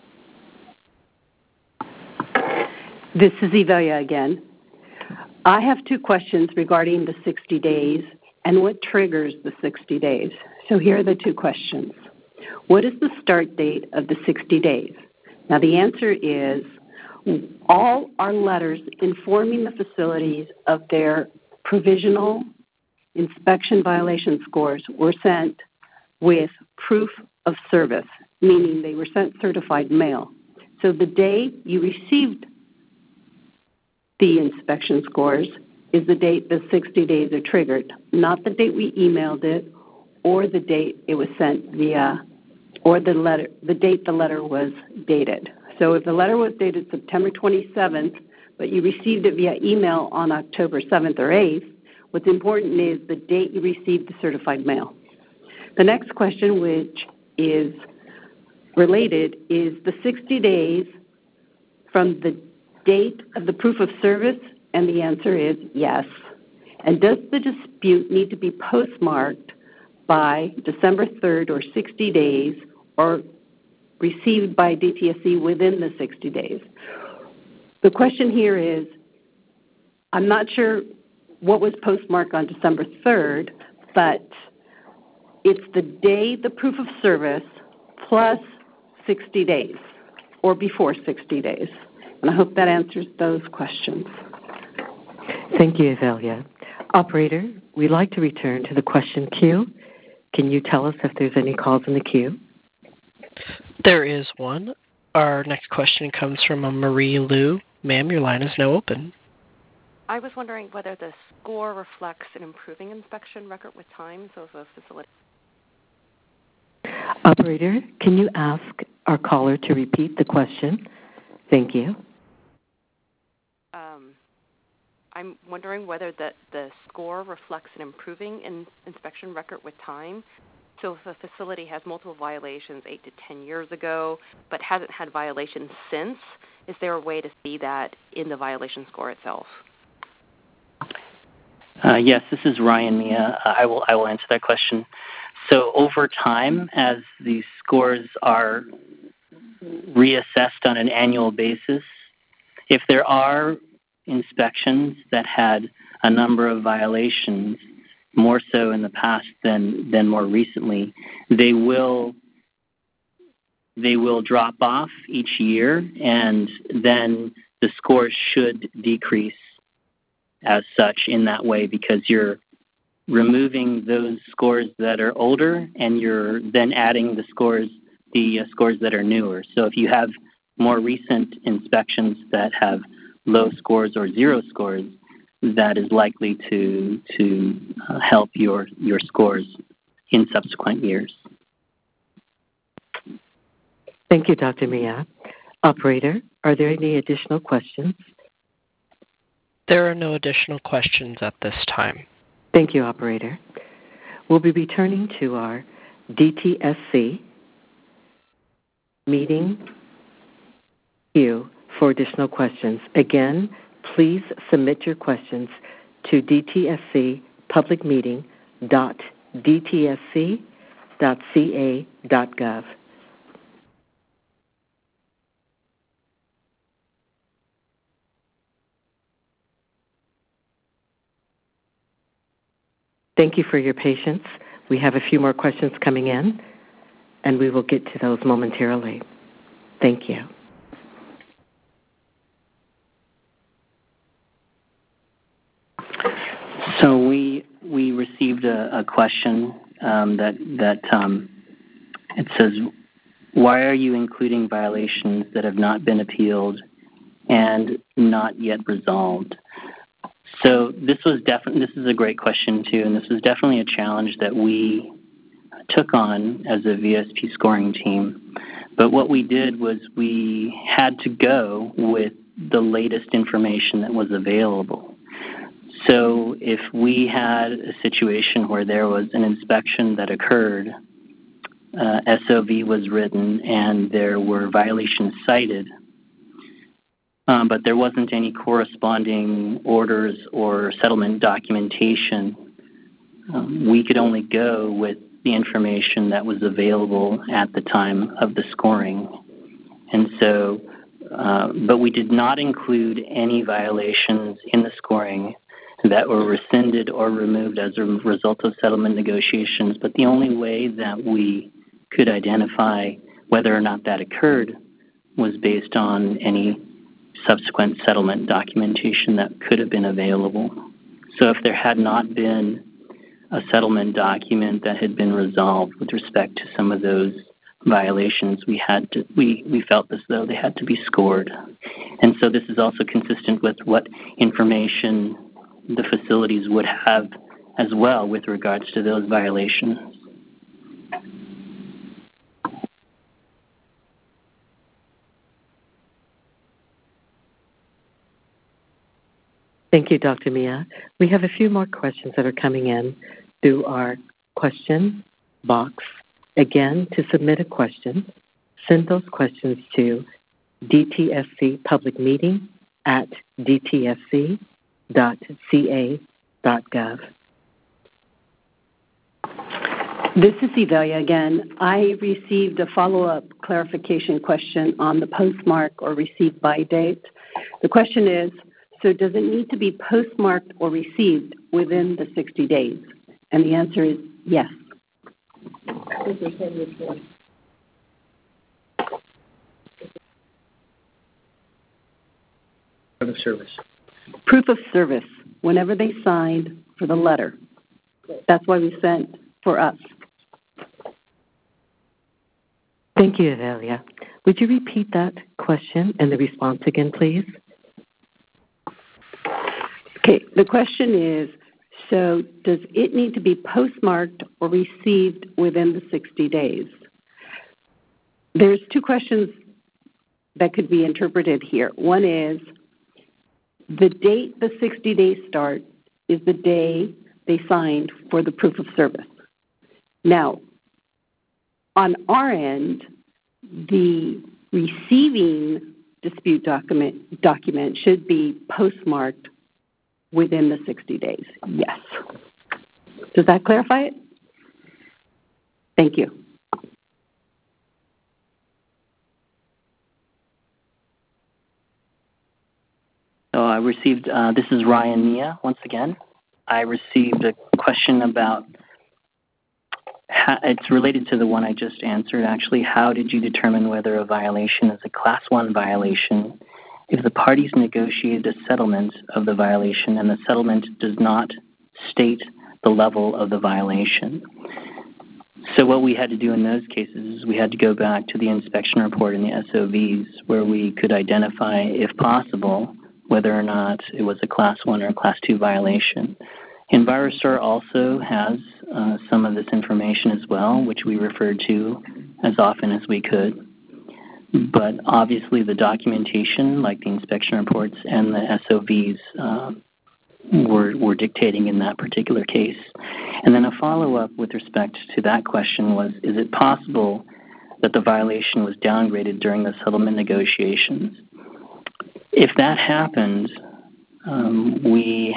This is Evelia again. I have two questions regarding the 60 days and what triggers the 60 days. So here are the two questions. What is the start date of the 60 days? Now the answer is all our letters informing the facilities of their provisional inspection violation scores were sent with proof of service, meaning they were sent certified mail. So the day you received the inspection scores is the date the 60 days are triggered, not the date we emailed it or the date it was sent via, or the date the letter was dated. So if the letter was dated September 27th, but you received it via email on October 7th or 8th, what's important is the date you received the certified mail. The next question, which is related, is the 60 days from the date of the proof of service? And the answer is yes. And does the dispute need to be postmarked by December 3rd or 60 days, or received by DTSC within the 60 days? The question here is, I'm not sure what was postmarked on December 3rd, but it's the day the proof of service plus 60 days, or before 60 days. And I hope that answers those questions. Thank you, Avelia. Operator, we'd like to return to the question queue. Can you tell us if there's any calls in the queue? There is one. Our next question comes from Marie Liu. Ma'am, your line is now open. I was wondering whether the score reflects an improving inspection record with time, so if a facility... Operator, can you ask our caller to repeat the question? Thank you. I'm wondering whether the score reflects an improving inspection record with time. So if a facility has multiple violations 8 to 10 years ago but hasn't had violations since, is there a way to see that in the violation score itself? Yes, this is Ryan Mia. I will answer that question. So over time, as these scores are reassessed on an annual basis, if there are inspections that had a number of violations, more so in the past than more recently, they will drop off each year, and then the scores should decrease as such in that way, because you're removing those scores that are older and you're then adding the scores that are newer. So if you have more recent inspections that have low scores or zero scores, that is likely to help your scores in subsequent years. Thank you, Dr. Mia. Operator, are there any additional questions? There are no additional questions at this time. Thank you, Operator. We'll be returning to our DTSC meeting queue for additional questions. Again, please submit your questions to dtsc.publicmeeting.dtsc.ca.gov. Thank you for your patience. We have a few more questions coming in, and we will get to those momentarily. Thank you. So we received a question that it says, why are you including violations that have not been appealed and not yet resolved? So this is a great question too, and this was definitely a challenge that we took on as a VSP scoring team. But what we did was we had to go with the latest information that was available. So if we had a situation where there was an inspection that occurred, SOV was written, and there were violations cited, but there wasn't any corresponding orders or settlement documentation, we could only go with the information that was available at the time of the scoring. And so, but we did not include any violations in the scoring that were rescinded or removed as a result of settlement negotiations. But the only way that we could identify whether or not that occurred was based on any subsequent settlement documentation that could have been available. So if there had not been a settlement document that had been resolved with respect to some of those violations, we felt as though they had to be scored. And so this is also consistent with what information the facilities would have as well with regards to those violations. Thank you, Dr. Mia. We have a few more questions that are coming in through our question box. Again, to submit a question, send those questions to dtscpublicmeeting@dtsc.ca.gov. This is Evelia again. I received a follow-up clarification question on the postmark or received by date. The question is, so does it need to be postmarked or received within the 60 days? And the answer is yes. Proof of service. Proof of service, whenever they signed for the letter. That's why we sent for us. Thank you, Evelia. Would you repeat that question and the response again, please? Okay, the question is, so does it need to be postmarked or received within the 60 days? There's two questions that could be interpreted here. One is, the date the 60 days start is the day they signed for the proof of service. Now, on our end, the receiving dispute document should be postmarked within the 60 days. Yes. Does that clarify it? Thank you. So I received, this is Ryan Nia once again. I received a question about, it's related to the one I just answered actually. How did you determine whether a violation is a Class 1 violation if the parties negotiated a settlement of the violation and the settlement does not state the level of the violation? So what we had to do in those cases is we had to go back to the inspection report and the SOVs where we could identify, if possible, whether or not it was a Class 1 or a Class 2 violation. Envirostar also has some of this information as well, which we referred to as often as we could. But obviously the documentation, like the inspection reports and the SOVs, were dictating in that particular case. And then a follow-up with respect to that question was, is it possible that the violation was downgraded during the settlement negotiations? If that happened, we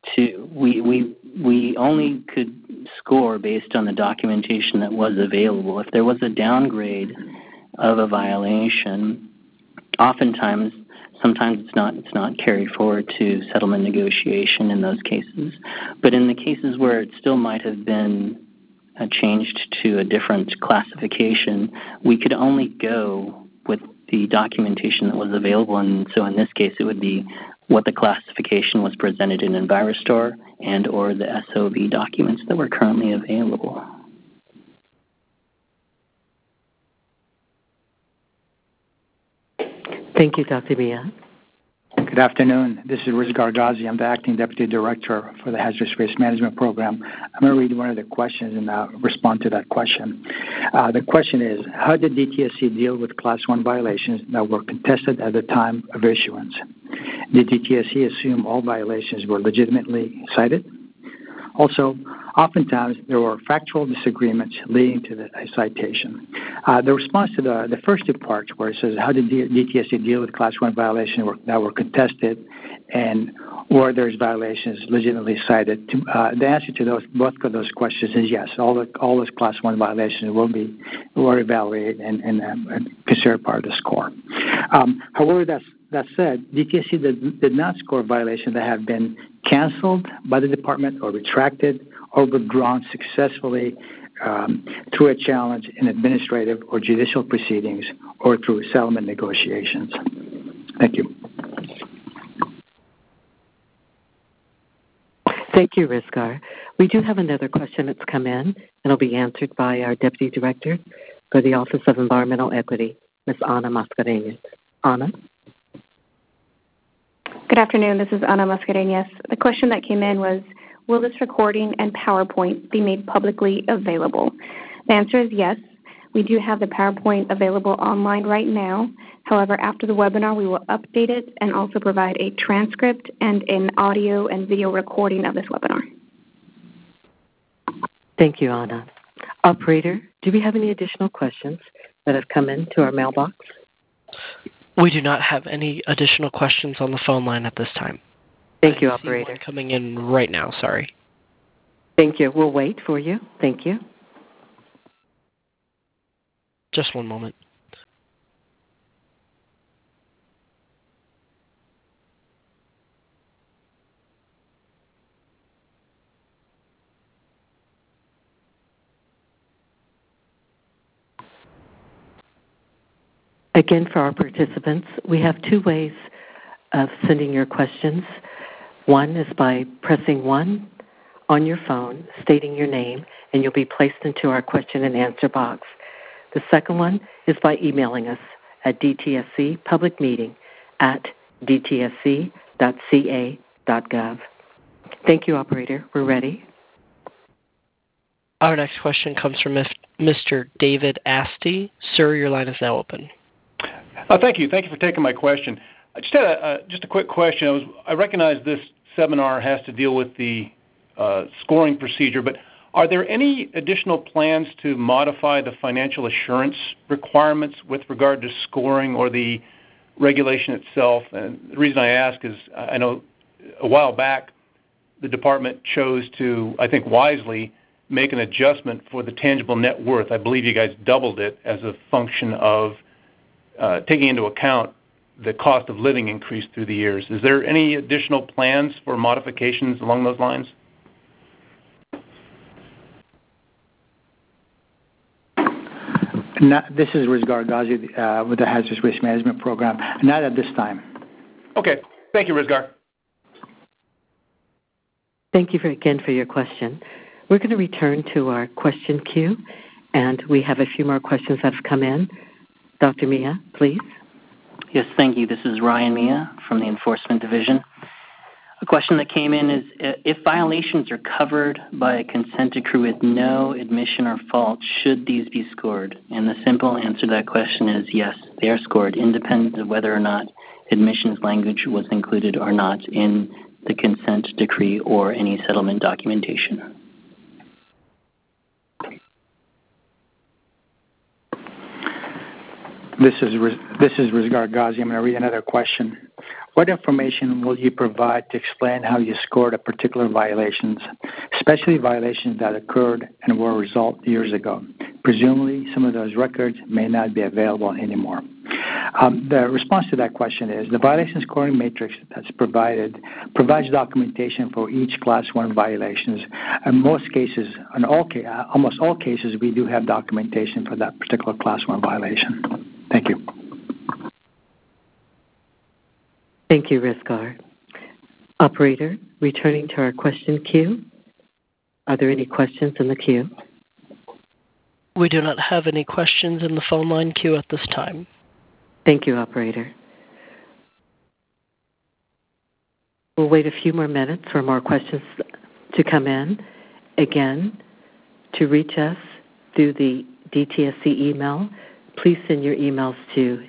only could score based on the documentation that was available. If there was a downgrade of a violation, oftentimes, sometimes it's not carried forward to settlement negotiation in those cases. But in the cases where it still might have been changed to a different classification, we could only go with the documentation that was available. And so in this case, it would be what the classification was presented in Envirostar and or the SOV documents that were currently available. Thank you, Dr. Mia. Good afternoon. This is Riz Gargazi. I'm the Acting Deputy Director for the Hazardous Waste Management Program. I'm going to read one of the questions and respond to that question. The question is, how did DTSC deal with Class 1 violations that were contested at the time of issuance? Did DTSC assume all violations were legitimately cited? Also, oftentimes there were factual disagreements leading to the citation. The response to the first two parts, where it says, how did DTSC deal with Class 1 violations that were contested and were those violations legitimately cited? The answer to both of those questions is yes. All those Class 1 violations were evaluated and considered part of the score. However, that said, DTSC did not score violations that have been canceled by the department or retracted or withdrawn successfully through a challenge in administrative or judicial proceedings or through settlement negotiations. Thank you. Thank you, Rizgar. We do have another question that's come in, and it'll be answered by our Deputy Director for the Office of Environmental Equity, Ms. Ana Mascareñas. Ana? Good afternoon. This is Ana Mascareñas. The question that came in was, will this recording and PowerPoint be made publicly available? The answer is yes. We do have the PowerPoint available online right now. However, after the webinar, we will update it and also provide a transcript and an audio and video recording of this webinar. Thank you, Ana. Operator, do we have any additional questions that have come into our mailbox? We do not have any additional questions on the phone line at this time. Thank you, I see operator. one coming in right now, sorry. Thank you. We'll wait for you. Thank you. Just one moment. Again, for our participants, we have two ways of sending your questions. One is by pressing 1 on your phone, stating your name, and you'll be placed into our question and answer box. The second one is by emailing us at dtscpublicmeeting@dtsc.ca.gov. Thank you, operator. We're ready. Our next question comes from Mr. David Asti. Sir, your line is now open. Thank you. Thank you for taking my question. I just had just a quick question. I recognize this seminar has to deal with the scoring procedure, but are there any additional plans to modify the financial assurance requirements with regard to scoring or the regulation itself? And the reason I ask is I know a while back the department chose to, I think wisely, make an adjustment for the tangible net worth. I believe you guys doubled it as a function of taking into account the cost of living increase through the years. Is there any additional plans for modifications along those lines? This is Riz Gargazi with the Hazardous Waste Management Program. Not at this time. Okay. Thank you, Rizgar. Thank you again for your question. We're going to return to our question queue, and we have a few more questions that have come in. Dr. Mia, please. Yes, thank you. This is Ryan Mia from the Enforcement Division. A question that came in is, if violations are covered by a consent decree with no admission or fault, should these be scored? And the simple answer to that question is yes, they are scored, independent of whether or not admissions language was included or not in the consent decree or any settlement documentation. This is Riz Gargazi. I'm going to read another question. What information will you provide to explain how you scored a particular violations, especially violations that occurred and were resolved years ago? Presumably, some of those records may not be available anymore. The response to that question is the violation scoring matrix that's provides documentation for each Class 1 violations. In most cases, almost all cases, we do have documentation for that particular Class 1 violation. Thank you. Thank you, Rizgar. Operator, returning to our question queue. Are there any questions in the queue? We do not have any questions in the phone line queue at this time. Thank you, operator. We'll wait a few more minutes for more questions to come in. Again, to reach us through the DTSC email, please send your emails to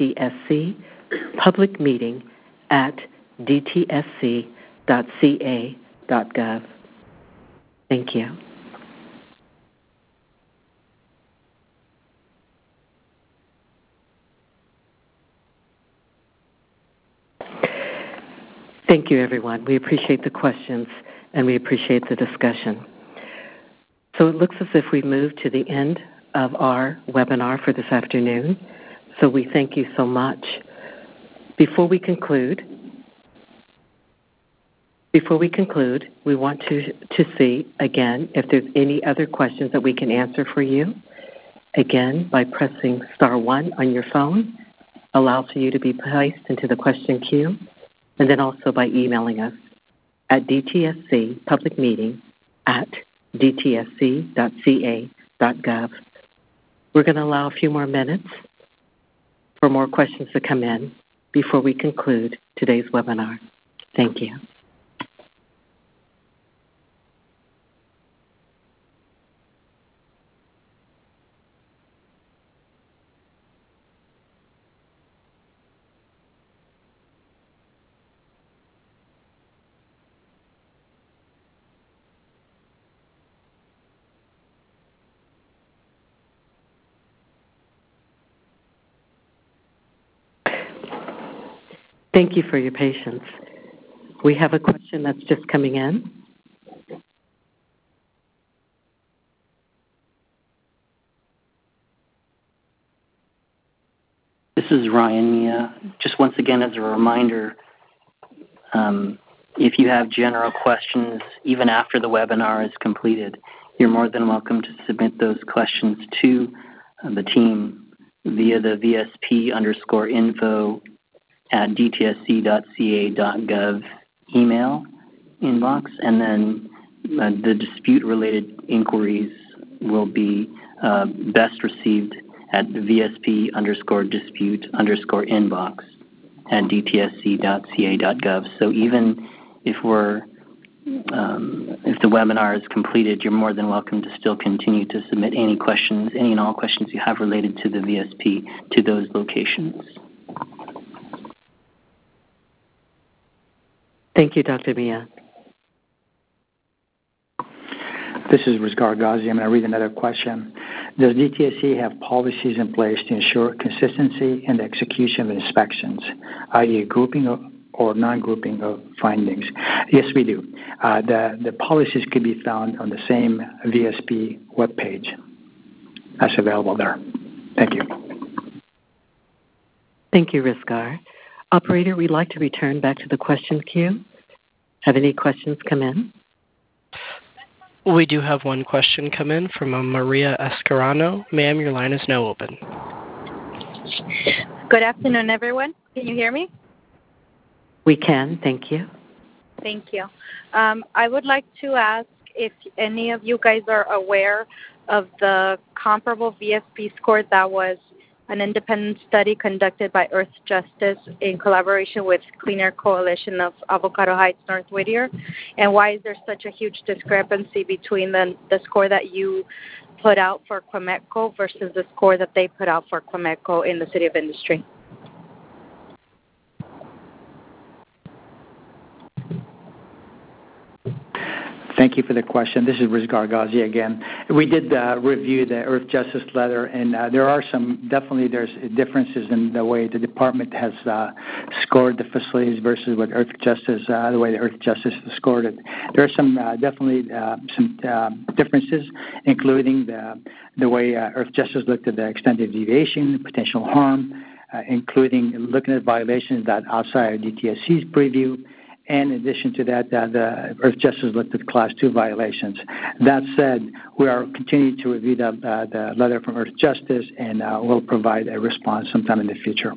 dtscpublicmeeting@dtsc.ca.gov. Thank you. Thank you, everyone. We appreciate the questions and we appreciate the discussion. So it looks as if we moved to the end of our webinar for this afternoon. So we thank you so much. Before we conclude, we want to see, again, if there's any other questions that we can answer for you. Again, by pressing *1 on your phone, allows for you to be placed into the question queue, and then also by emailing us at dtscpublicmeeting@dtsc.ca.gov. We're going to allow a few more minutes for more questions to come in before we conclude today's webinar. Thank you. Thank you for your patience. We have a question that's just coming in. This is Ryan. Just once again, as a reminder, if you have general questions, even after the webinar is completed, you're more than welcome to submit those questions to the team via the VSP_info@dtsc.ca.gov email inbox, and then the dispute-related inquiries will be best received at VSP_dispute_inbox@dtsc.ca.gov. So even if the webinar is completed, you're more than welcome to still continue to submit any questions, any and all questions you have related to the VSP to those locations. Thank you, Dr. Mia. This is Rizgar Ghazi. I'm going to read another question. Does DTSC have policies in place to ensure consistency in the execution of inspections, i.e. grouping or non-grouping of findings? Yes, we do. The policies can be found on the same VSP webpage. That's available there. Thank you. Thank you, Rizgar. Operator, we'd like to return back to the question queue. Have any questions come in? We do have one question come in from Maria Escarano. Ma'am, your line is now open. Good afternoon, everyone. Can you hear me? We can. Thank you. Thank you. I would like to ask if any of you guys are aware of the comparable VSP score that was an independent study conducted by Earth Justice in collaboration with Clean Air Coalition of Avocado Heights, North Whittier, and why is there such a huge discrepancy between the score that you put out for Quemetco versus the score that they put out for Quemetco in the City of Industry? Thank you for the question. This is Rizgar Ghazi again. We did review the Earth Justice letter, and there's differences in the way the department has scored the facilities versus what Earth Justice, the way the Earth Justice has scored it. There are some differences, including the way Earth Justice looked at the extended deviation, potential harm, including looking at violations that outside of DTSC's preview. And in addition to that, the Earth Justice looked at Class 2 violations. That said, we are continuing to review the letter from Earth Justice, and we'll provide a response sometime in the future.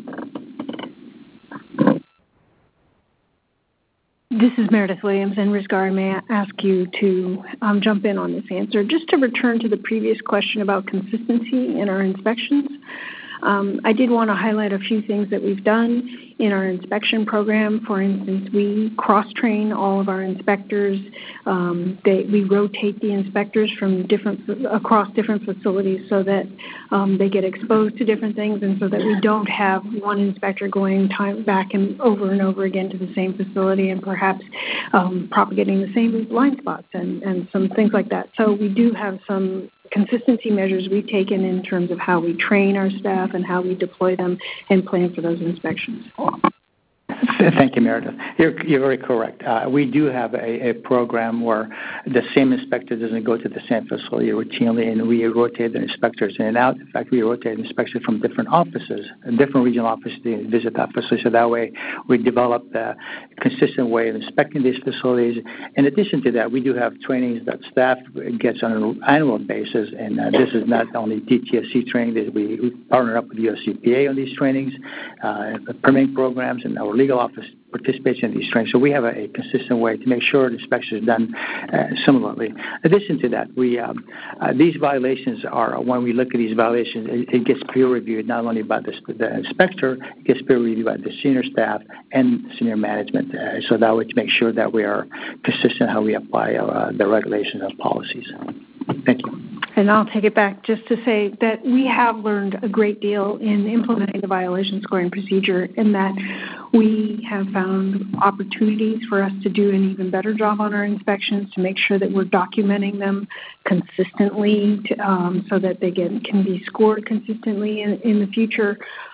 This is Meredith Williams, and Rizgar, may I ask you to jump in on this answer? Just to return to the previous question about consistency in our inspections, I did want to highlight a few things that we've done in our inspection program. For instance, we cross-train all of our inspectors. We rotate the inspectors from across different facilities so that they get exposed to different things, and so that we don't have one inspector going back and over again to the same facility and perhaps propagating the same blind spots and some things like that. So we do have some consistency measures we've taken in terms of how we train our staff and how we deploy them and plan for those inspections. Thank you, Meredith. You're very correct. We do have a program where the same inspector doesn't go to the same facility routinely, and we rotate the inspectors in and out. In fact, we rotate inspectors from different offices, different regional offices to visit that facility. So that way, we develop a consistent way of inspecting these facilities. In addition to that, we do have trainings that staff gets on an annual basis, and this is not only DTSC training. We partner up with USCPA on these trainings, permitting programs, and our legal office participates in these trainings. So we have a consistent way to make sure the inspection is done similarly. In addition to that, these violations are, when we look at these violations, it gets peer reviewed not only by the inspector, it gets peer reviewed by the senior staff and senior management. So that way to make sure that we are consistent how we apply the regulations and policies. Thank you. And I'll take it back just to say that we have learned a great deal in implementing the violation scoring procedure, in that we have found opportunities for us to do an even better job on our inspections, to make sure that we're documenting them consistently so that they can be scored consistently in the future.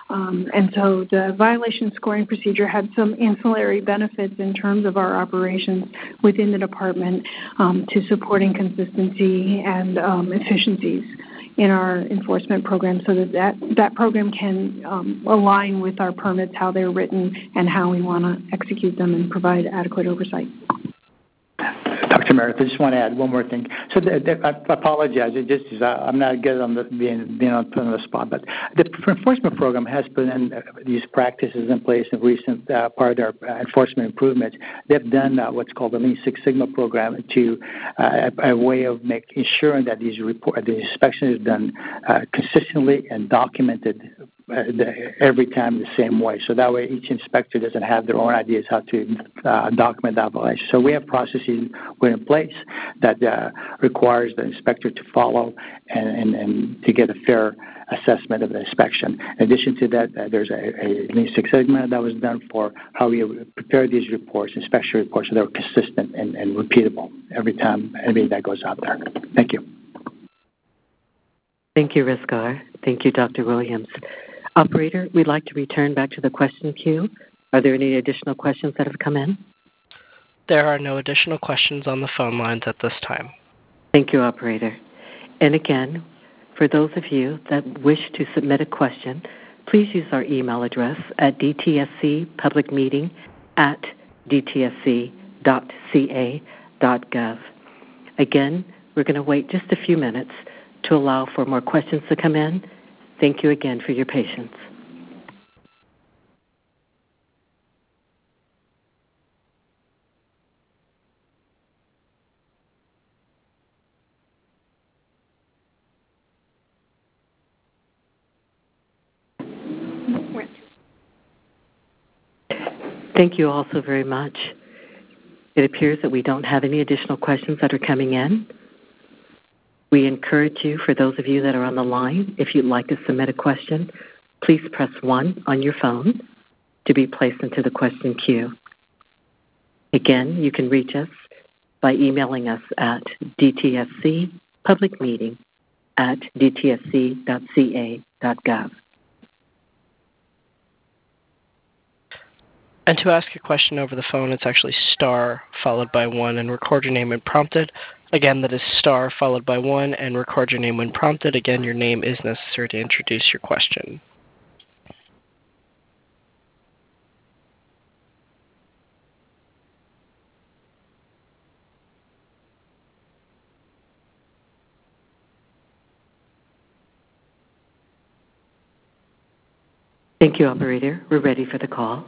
And so the violation scoring procedure had some ancillary benefits in terms of our operations within the department to supporting consistency and efficiencies in our enforcement program, so that program can align with our permits, how they're written, and how we want to execute them and provide adequate oversight. Dr. Meredith, I just want to add one more thing. So I apologize. I'm not good on being on the spot, but the enforcement program has put in these practices in place in recent part of their enforcement improvements. They've done what's called the Lean Six Sigma program to a way of ensuring that the inspection is done consistently and documented every time the same way. So that way each inspector doesn't have their own ideas how to document that violation. So we have processes put in place that requires the inspector to follow and to get a fair assessment of the inspection. In addition to that, there's a Lean Six Sigma that was done for how we prepare these reports, inspection reports, so they're consistent and repeatable every time anything that goes out there. Thank you. Thank you, Rizgar. Thank you, Dr. Williams. Operator, we'd like to return back to the question queue. Are there any additional questions that have come in? There are no additional questions on the phone lines at this time. Thank you, Operator. And again, for those of you that wish to submit a question, please use our email address at dtscpublicmeeting@dtsc.ca.gov. Again, we're going to wait just a few minutes to allow for more questions to come in. Thank you again for your patience. Thank you all so very much. It appears that we don't have any additional questions that are coming in. We encourage you, for those of you that are on the line, if you'd like to submit a question, please press 1 on your phone to be placed into the question queue. Again, you can reach us by emailing us at dtscpublicmeeting@dtsc.ca.gov. And to ask a question over the phone, it's actually star followed by 1 and record your name when prompted. Again, that is star followed by 1 and record your name when prompted. Again, your name is necessary to introduce your question. Thank you, Operator. We're ready for the call.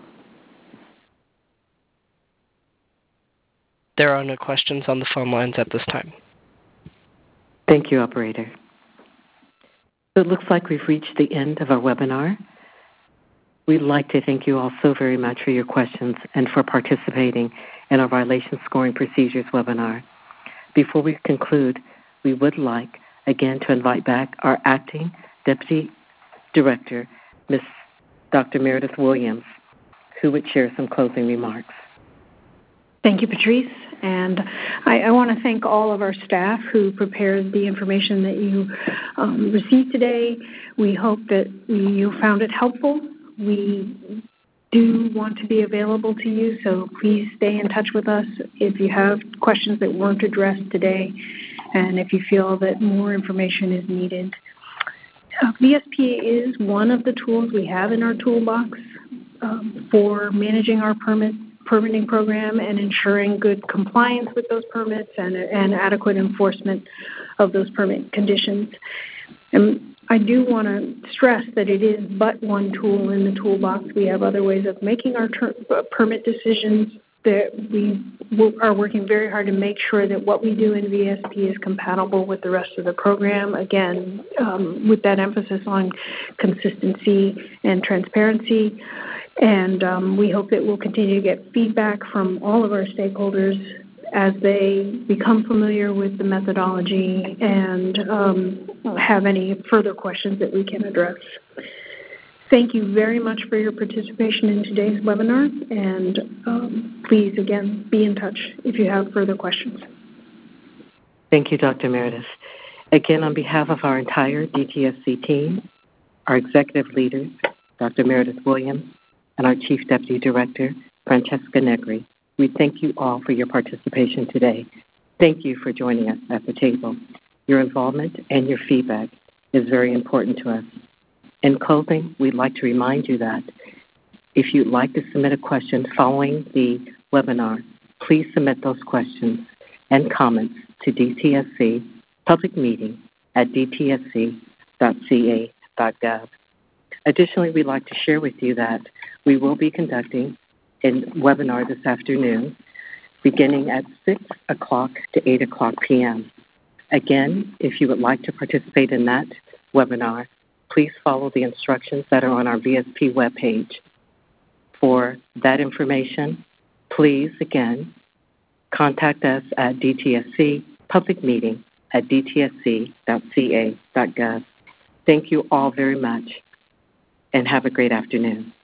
There are no questions on the phone lines at this time. Thank you, Operator. So it looks like we've reached the end of our webinar. We'd like to thank you all so very much for your questions and for participating in our Violation Scoring Procedures webinar. Before we conclude, we would like, again, to invite back our Acting Deputy Director, Ms. Dr. Meredith Williams, who would share some closing remarks. Thank you, Patrice. And I want to thank all of our staff who prepared the information that you received today. We hope that you found it helpful. We do want to be available to you, so please stay in touch with us if you have questions that weren't addressed today and if you feel that more information is needed. VSP is one of the tools we have in our toolbox for managing our permitting program and ensuring good compliance with those permits and adequate enforcement of those permit conditions. And I do want to stress that it is but one tool in the toolbox. We have other ways of making our permit decisions that we are working very hard to make sure that what we do in VSP is compatible with the rest of the program, again, with that emphasis on consistency and transparency. And we hope that we'll continue to get feedback from all of our stakeholders as they become familiar with the methodology and have any further questions that we can address. Thank you very much for your participation in today's webinar, and please, again, be in touch if you have further questions. Thank you, Dr. Meredith. Again, on behalf of our entire DTSC team, our executive leaders, Dr. Meredith Williams, and our Chief Deputy Director, Francesca Negri. We thank you all for your participation today. Thank you for joining us at the table. Your involvement and your feedback is very important to us. In closing, we'd like to remind you that if you'd like to submit a question following the webinar, please submit those questions and comments to DTSC public meeting at dtsc.ca.gov. Additionally, we'd like to share with you that we will be conducting a webinar this afternoon beginning at 6 o'clock to 8 o'clock p.m. Again, if you would like to participate in that webinar, please follow the instructions that are on our VSP webpage. For that information, please, again, contact us at DTSC public meeting at dtsc.ca.gov. Thank you all very much, and have a great afternoon.